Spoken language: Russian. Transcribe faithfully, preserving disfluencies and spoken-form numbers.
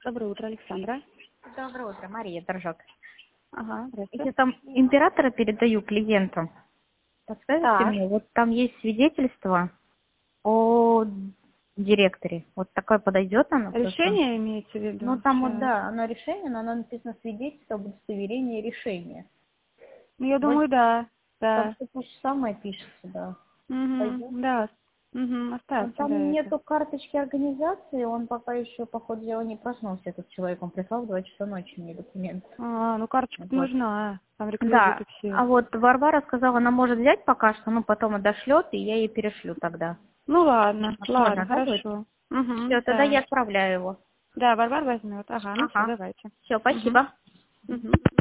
Доброе утро, Александра. Доброе утро, Мария Торжок. Ага, здравствуйте. Я там императора передаю клиенту. Подскажите Так. мне, вот там есть свидетельство о директоре. Вот такое подойдет оно? Просто? Решение имеете в виду? Ну там вот Сейчас. да, оно решение, но оно написано свидетельство об удостоверении решения. Ну, я Вот думаю, да. там Да. все то же самое пишется, да. Угу, Пойдет? да. Угу, Но оставьте, да, там это. нету карточки организации, он пока еще, по ходу дела, не проснулся, этот человек. Он прислал в два часа ночи мне документ. А, ну карточка Вот. нужна. Там Да, реквизиты все. а вот Варвара сказала, она может взять пока что, ну потом отошлет, и я ей перешлю тогда. Ну ладно, Вот ладно, можно, да, будет? хорошо. Угу, Все, тогда да. я отправляю его. Да, Варвар возьмет. Ага, ну все, Ага. давайте. Все, Угу. спасибо. Угу.